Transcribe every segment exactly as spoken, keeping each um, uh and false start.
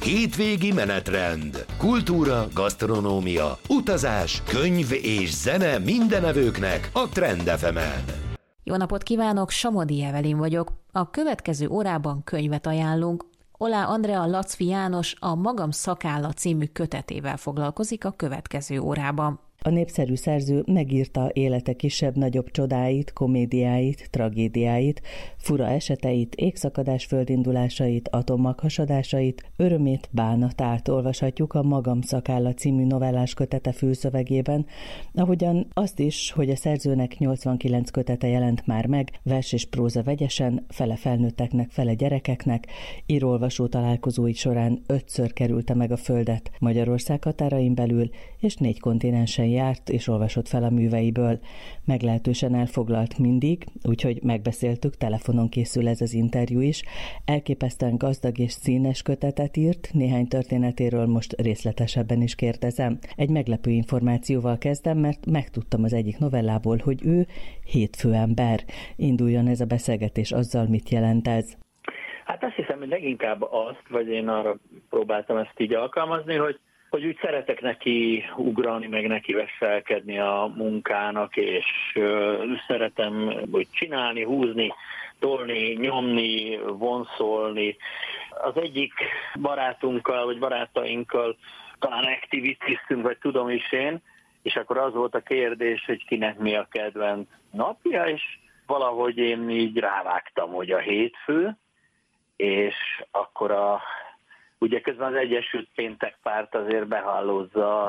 hétvégi menetrend, kultúra, gasztronómia, utazás, könyv és zene mindenevőknek a Trend ef emen. Jó napot kívánok, Somodi Evelin vagyok. A következő órában könyvet ajánlunk. Oláh Andrea Lacfi János a Magam szakálla című kötetével foglalkozik a következő órában. A népszerű szerző megírta élete kisebb-nagyobb csodáit, komédiáit, tragédiáit, fura eseteit, égszakadás földindulásait, atommaghasadásait, örömét, bánatát olvashatjuk a Magam szakálla című novellás kötete fülszövegében, ahogyan azt is, hogy a szerzőnek nyolcvankilenc kötete jelent már meg, vers és próza vegyesen, fele felnőtteknek, fele gyerekeknek, író-olvasó találkozói során ötször kerülte meg a földet Magyarország határain belül, és négy kontinensen járt és olvasott fel a műveiből. Meglehetősen elfoglalt mindig, úgyhogy megbeszéltük, telefonon készül ez az interjú is. Elképesztően gazdag és színes kötetet írt, néhány történetéről most részletesebben is kérdezem. Egy meglepő információval kezdem, mert megtudtam az egyik novellából, hogy ő hétfőember. Induljon ez a beszélgetés azzal, mit jelent ez. Hát azt hiszem, hogy leginkább azt, vagy én arra próbáltam ezt így alkalmazni, hogy hogy úgy szeretek neki ugrani, meg neki veselkedni a munkának, és uh, szeretem úgy csinálni, húzni, tolni, nyomni, vonszolni. Az egyik barátunkkal, vagy barátainkkal talán aktivitiztünk, vagy tudom is én, és akkor az volt a kérdés, hogy kinek mi a kedvenc napja, és valahogy én így rávágtam, hogy a hétfő, és akkor a ugye közben az Egyesült Péntek Párt azért behálózza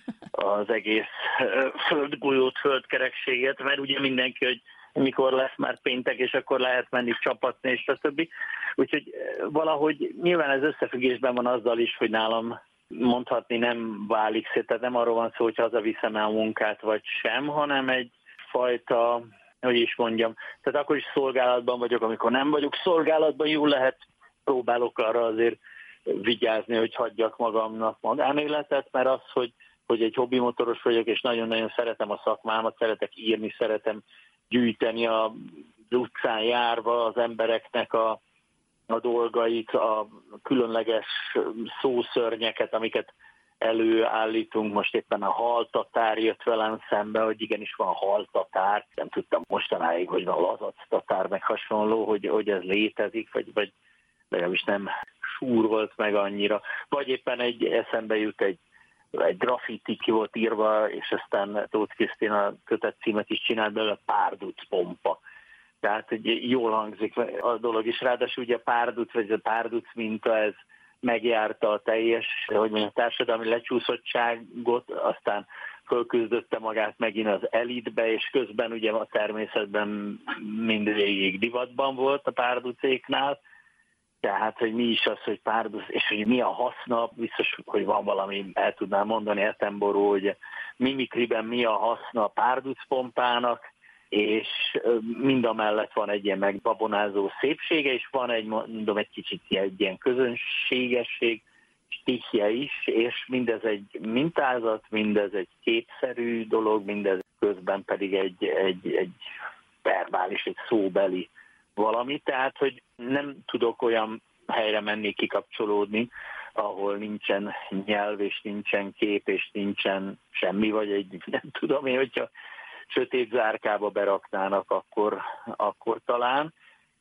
az egész földgolyót, földkerekséget, mert ugye mindenki, hogy mikor lesz már péntek, és akkor lehet menni csapatni, és stb. Úgyhogy valahogy nyilván ez összefüggésben van azzal is, hogy nálam mondhatni nem válik szét, tehát nem arról van szó, hogy hazaviszem el a munkát, vagy sem, hanem egyfajta, hogy is mondjam, tehát akkor is szolgálatban vagyok, amikor nem vagyok szolgálatban, jól lehet, próbálok arra azért vigyázni, hogy hagyjak magamnak magánéletet, mert az, hogy, hogy egy hobbimotoros vagyok, és nagyon-nagyon szeretem a szakmámat, szeretek írni, szeretem gyűjteni az utcán járva az embereknek a, a dolgait, a különleges szószörnyeket, amiket előállítunk. Most éppen a haltatár jött velem szembe, hogy igenis van haltatár. Nem tudtam mostanáig, hogy van lazactatár, meg hasonló, hogy, hogy ez létezik, vagy, vagy legalábbis nem súrolt meg annyira. Vagy éppen egy eszembe jut egy, egy graffiti ki volt írva, és aztán Tóth Krisztina kötet címet is csinált belőle, párduc pompa. Tehát hogy jól hangzik a dolog is. Ráadásul ugye a párduc, vagy a párduc minta, ez megjárta a teljes, hogy mondjam, társadalmi lecsúszottságot, aztán fölküzdötte magát megint az elitbe, és közben ugye a természetben mindvégig divatban volt a párducéknál. Tehát, hogy mi is az, hogy párduc, és hogy mi a haszna, biztos, hogy van valami, el tudnám mondani Attenborough, hogy mimikriben mi a haszna a párducpompának, és mind a mellett van egy ilyen megbabonázó szépsége, és van egy, mondom, egy kicsit egy ilyen közönségesség, stihje is, és mindez egy mintázat, mindez egy képszerű dolog, mindez közben pedig egy, egy, egy verbális, egy szóbeli valami, tehát, hogy nem tudok olyan helyre menni, kikapcsolódni, ahol nincsen nyelv, és nincsen kép, és nincsen semmi, vagy egy, nem tudom én, hogyha sötét zárkába beraknának, akkor, akkor talán.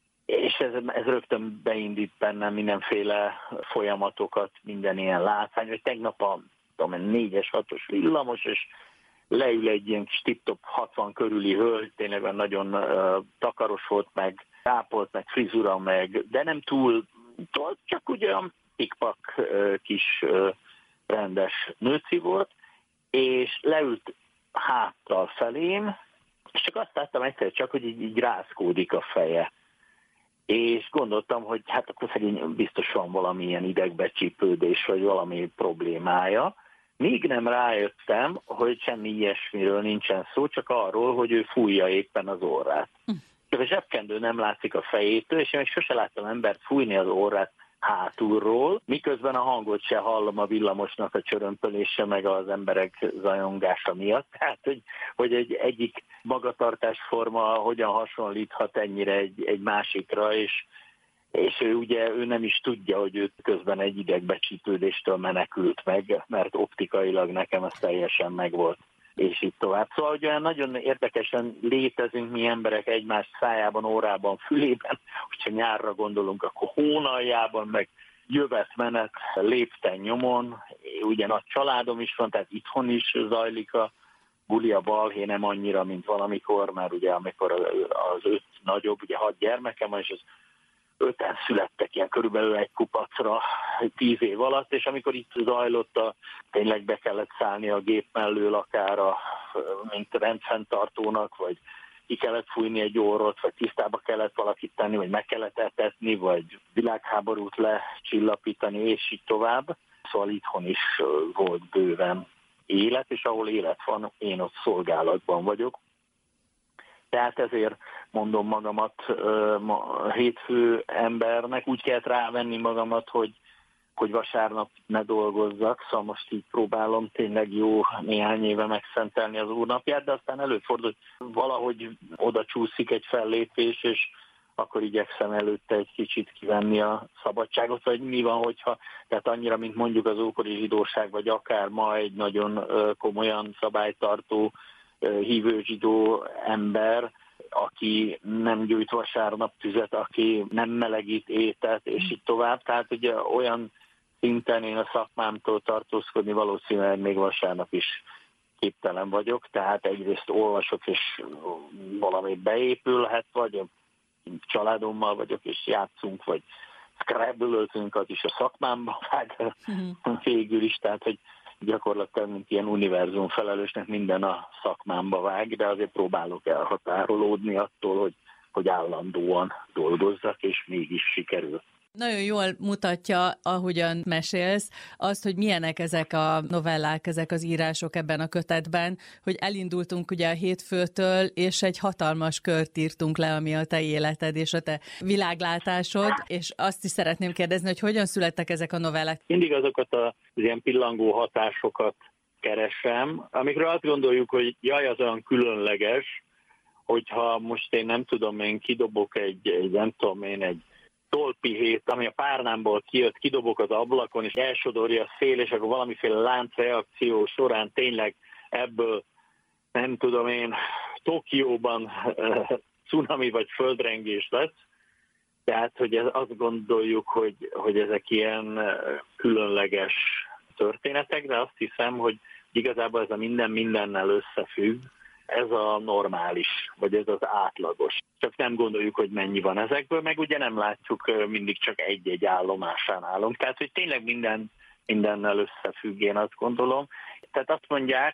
És ez, ez rögtön beindít bennem mindenféle folyamatokat, minden ilyen látvány, hogy tegnap a tudom, négyes, hatos villamos, és leül egy ilyen kis tip-top hatvan körüli hölgy, tényleg nagyon uh, takaros volt, meg ápolt, meg frizura, meg, de nem túl, csak ugye olyan pikpak uh, kis uh, rendes nőci volt, és leült háttal felém, és csak azt láttam egyszer csak, hogy így, így rázkódik a feje. És gondoltam, hogy hát akkor szegény biztos van valamilyen idegbecsípődés, vagy valami problémája. Még nem rájöttem, hogy semmi ilyesmiről nincsen szó, csak arról, hogy ő fújja éppen az orrát. Csak a zsebkendő nem látszik a fejétől, és én még sose láttam embert fújni az orrát hátulról, miközben a hangot se hallom a villamosnak a csörömpölése, meg az emberek zajongása miatt. Tehát, hogy, hogy egy egyik magatartásforma hogyan hasonlíthat ennyire egy, egy másikra, és, és ő ugye ő nem is tudja, hogy ő közben egy idegbecsítődéstől menekült meg, mert optikailag nekem ez teljesen megvolt, és így tovább. Szóval hogy olyan nagyon érdekesen létezünk mi emberek egymás szájában, órában, fülében, hogyha nyárra gondolunk, akkor hónaljában, meg jövet-menet, lépten nyomon, ugye nagy családom is van, tehát itthon is zajlik a buli, a balhé, nem annyira, mint valamikor, mert ugye amikor az öt nagyobb, ugye hat gyermekem van, és az öten születtek ilyen körülbelül egy kupacra tíz év alatt, és amikor itt zajlott, a, tényleg be kellett szállni a gép mellől akár a, mint rendfenntartónak, vagy ki kellett fújni egy orrot, vagy tisztába kellett valakit tenni, vagy meg kellett etetni, vagy világháborút lecsillapítani, és így tovább. Szóval itthon is volt bőven élet, és ahol élet van, én ott szolgálatban vagyok. Tehát ezért mondom magamat uh, hétfő embernek, úgy kellett rávenni magamat, hogy, hogy vasárnap ne dolgozzak, szóval most így próbálom tényleg jó néhány éve megszentelni az úrnapját, de aztán előfordul, hogy valahogy oda csúszik egy fellépés, és akkor igyekszem előtte egy kicsit kivenni a szabadságot, vagy mi van, hogyha, tehát annyira, mint mondjuk az ókori zsidóság, vagy akár ma egy nagyon uh, komolyan szabálytartó hívő zsidó ember, aki nem gyújt vasárnap tüzet, aki nem melegít ételt, és így tovább. Tehát ugye olyan szinten én a szakmámtól tartózkodni valószínűleg még vasárnap is képtelen vagyok. Tehát egyrészt olvasok, és valami beépülhet, vagy a családommal vagyok, és játszunk, vagy scrabble-öltünk, az is a szakmámban vág végül is. Tehát, hogy gyakorlatilag, mint ilyen univerzum felelősnek minden a szakmámba vág, de azért próbálok elhatárolódni attól, hogy, hogy állandóan dolgozzak, és mégis sikerül. Nagyon jól mutatja, ahogyan mesélsz, azt, hogy milyenek ezek a novellák, ezek az írások ebben a kötetben, hogy elindultunk ugye a hétfőtől, és egy hatalmas kört írtunk le, ami a te életed és a te világlátásod, és azt is szeretném kérdezni, hogy hogyan születtek ezek a novellák? Mindig azokat az ilyen pillangó hatásokat keresem, amikről azt gondoljuk, hogy jaj, az olyan különleges, hogyha most én nem tudom, én kidobok egy, egy nem tudom én, egy tolpihét, ami a párnámból kijött, kidobok az ablakon, és elsodorja a szél, és akkor valamiféle láncreakció során tényleg ebből, nem tudom én, Tokióban cunami vagy földrengés lesz. Tehát, hogy ez, azt gondoljuk, hogy, hogy ezek ilyen különleges történetek, de azt hiszem, hogy igazából ez a minden mindennel összefügg, ez a normális, vagy ez az átlagos. Csak nem gondoljuk, hogy mennyi van ezekből, meg ugye nem látjuk, mindig csak egy-egy állomásán állunk. Tehát, hogy tényleg minden, mindennel összefügg, én azt gondolom. Tehát azt mondják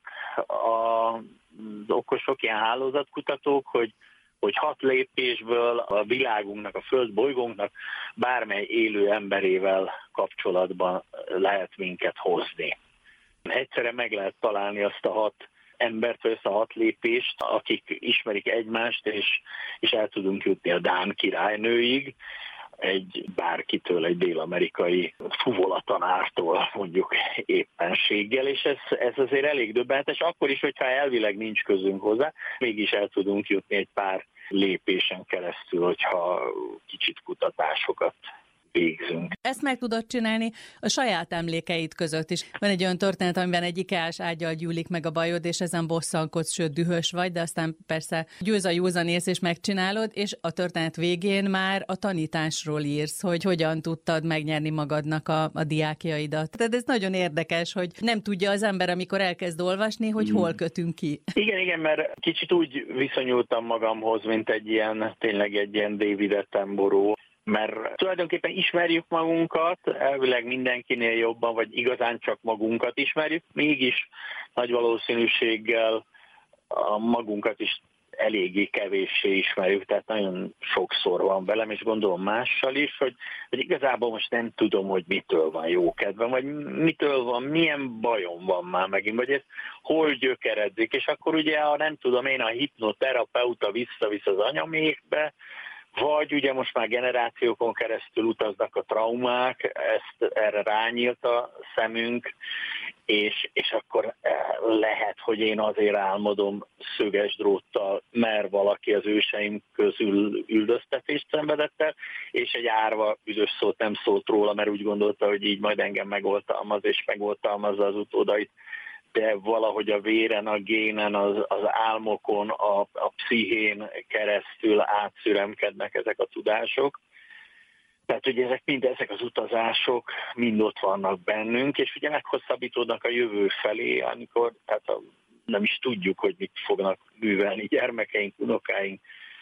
az okosok, ilyen hálózatkutatók, hogy, hogy hat lépésből a világunknak, a földbolygónknak bármely élő emberével kapcsolatban lehet minket hozni. Egyszerre meg lehet találni azt a hat embert, vagy ezt a hat lépést, akik ismerik egymást, és, és el tudunk jutni a dán királynőig, egy bárkitől, egy dél-amerikai fuvolatanártól mondjuk éppenséggel, és ez, ez azért elég döbbenetes, akkor is, hogyha elvileg nincs közünk hozzá, mégis el tudunk jutni egy pár lépésen keresztül, hogyha kicsit kutatásokat végzünk. Ezt meg tudod csinálni a saját emlékeid között is. Van egy olyan történet, amiben egy ikeás ággyal gyűlik meg a bajod, és ezen bosszankodsz, sőt dühös vagy, de aztán persze győz a józanész, és megcsinálod, és a történet végén már a tanításról írsz, hogy hogyan tudtad megnyerni magadnak a, a diákjaidat. Tehát ez nagyon érdekes, hogy nem tudja az ember, amikor elkezd olvasni, hogy hol kötünk ki. Igen, igen, mert kicsit úgy viszonyultam magamhoz, mint egy ilyen, tényleg egy ilyen David Attenborough, mert tulajdonképpen ismerjük magunkat, elvileg mindenkinél jobban, vagy igazán csak magunkat ismerjük, mégis nagy valószínűséggel a magunkat is eléggé kevéssé ismerjük, tehát nagyon sokszor van velem, és gondolom mással is, hogy, hogy igazából most nem tudom, hogy mitől van jó kedvem, vagy mitől van, milyen bajom van már megint, vagy ez hol gyökeredzik, és akkor ugye, ha nem tudom én, a hipnoterapeuta visszavisz az anyamékbe, vagy ugye most már generációkon keresztül utaznak a traumák, ezt erre rányílt a szemünk, és, és akkor lehet, hogy én azért álmodom szöges dróttal, mert valaki az őseim közül üldöztetést szenvedett el, és egy árva üdös szót nem szólt róla, mert úgy gondolta, hogy így majd engem megoltalmaz, és megoltalmazza az utódait, de valahogy a véren, a génen, az, az álmokon, a, a pszichén keresztül átszüremkednek ezek a tudások. Tehát ugye ezek mind ezek az utazások mind ott vannak bennünk, és ugye meghosszabbítódnak a jövő felé, amikor tehát a, nem is tudjuk, hogy mit fognak művelni gyermekeink, unokáink,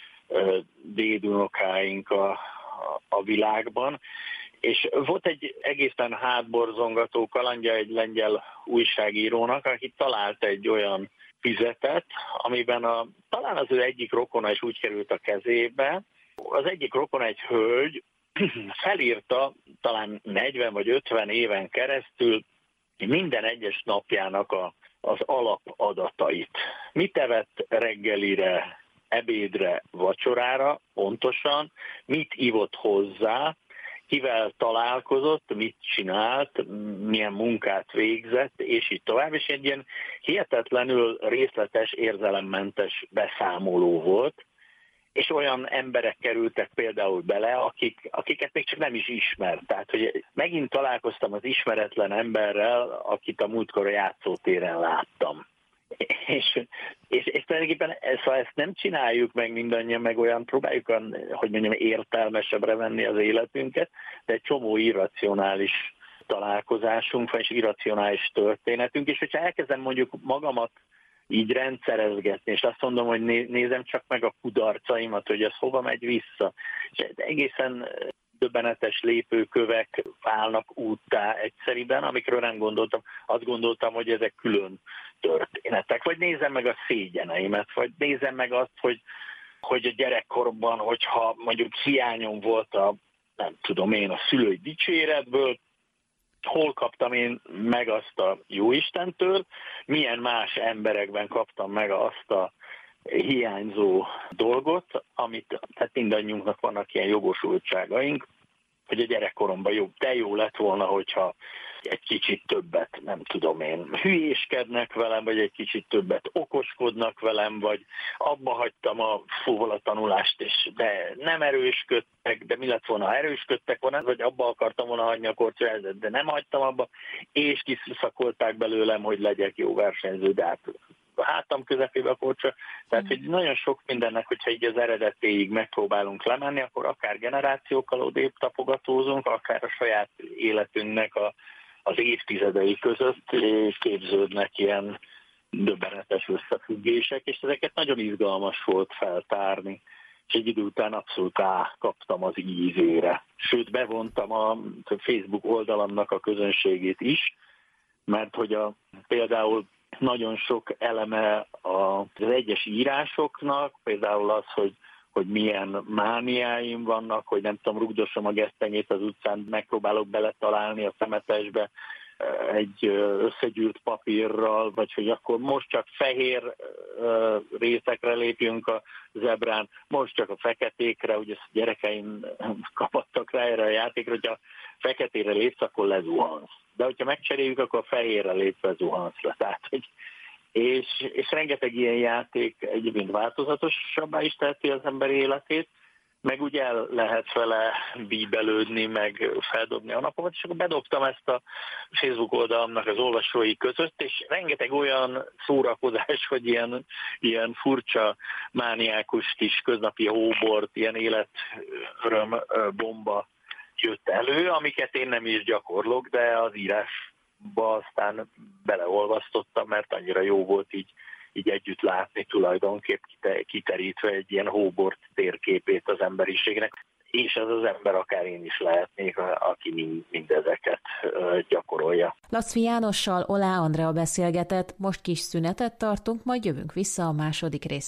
dédunokáink a, a, a világban. És volt egy egészen hátborzongató kalandja egy lengyel újságírónak, aki talált egy olyan füzetet, amiben a, talán az ő egyik rokona is úgy került a kezébe. Az egyik rokona egy hölgy, felírta talán negyven vagy ötven éven keresztül minden egyes napjának a, az alapadatait. Mit evett reggelire, ebédre, vacsorára pontosan, mit ivott hozzá, kivel találkozott, mit csinált, milyen munkát végzett, és így tovább. És egy ilyen hihetetlenül részletes, érzelemmentes beszámoló volt, és olyan emberek kerültek például bele, akik, akiket még csak nem is ismert. Tehát, hogy megint találkoztam az ismeretlen emberrel, akit a múltkor a játszótéren láttam. És, és, és tulajdonképpen szóval ezt nem csináljuk meg mindannyian, meg olyan próbáljuk, hogy mondjam, értelmesebbre venni az életünket, de egy csomó irracionális találkozásunk van, és irracionális történetünk, és hogyha elkezdem mondjuk magamat így rendszerezgetni, és azt mondom, hogy nézem csak meg a kudarcaimat, hogy ez hova megy vissza. És egészen döbbenetes lépőkövek válnak úttá egyszeriben, amikről nem gondoltam. Azt gondoltam, hogy ezek külön történetek. Vagy nézem meg a szégyeneimet, vagy nézem meg azt, hogy, hogy a gyerekkorban, hogyha mondjuk hiányom volt a, nem tudom én, a szülői dicséretből, hol kaptam én meg azt a Jóistentől, milyen más emberekben kaptam meg azt a hiányzó dolgot, amit, tehát mindannyiunknak vannak ilyen jogosultságaink, hogy a gyerekkoromban jó, de jó lett volna, hogyha egy kicsit többet, nem tudom én, hülyéskednek velem, vagy egy kicsit többet okoskodnak velem, vagy abba hagytam a fúvola tanulást, és de nem erősködtek, de mi lett volna, ha erősködtek volna, vagy abba akartam volna hagyni a korcsolyázatot, de nem hagytam abba, és kiszakolták belőlem, hogy legyek jó versenyző, de hát a hátam közepébe a korcsa. Tehát, hogy nagyon sok mindennek, hogyha így az eredetéig megpróbálunk lemenni, akkor akár generációkkal odébb tapogatózunk, akár a saját életünknek a, az évtizedei között képződnek ilyen döbbenetes összefüggések, és ezeket nagyon izgalmas volt feltárni. És egy idő után abszolút kaptam az ízére. Sőt, bevontam a Facebook oldalamnak a közönségét is, mert hogy a, például nagyon sok eleme az egyes írásoknak, például az, hogy, hogy milyen mániáim vannak, hogy nem tudom, rugdosom a gesztenyét az utcán, megpróbálok beletalálni a szemetesbe egy összegyűlt papírral, vagy hogy akkor most csak fehér részekre lépjünk a zebrán, most csak a feketékre, ugye a gyerekeim kapattak rá erre a játékra, hogyha feketére lépsz, akkor lezuhansz. De hogyha megcseréljük, akkor a fehérre lépve zuhansz le. Tehát, hogy és, és rengeteg ilyen játék egyébként változatosabbá is teheti az ember életét, meg úgy el lehet vele bíbelődni, meg feldobni a napomat, és akkor bedobtam ezt a Facebook oldalamnak az olvasói között, és rengeteg olyan szórakozás, hogy ilyen, ilyen furcsa, mániákus kis köznapi hóbort, ilyen életöröm bomba jött elő, amiket én nem is gyakorlok, de az írásba aztán beleolvasztottam, mert annyira jó volt így, így együtt látni tulajdonképp kiterítve egy ilyen hóbort térképét az emberiségnek, és ez az ember akár én is lehetnék, aki mind, mindezeket gyakorolja. Lacfi Jánossal Oláh Andrea beszélgetett, most kis szünetet tartunk, majd jövünk vissza a második rész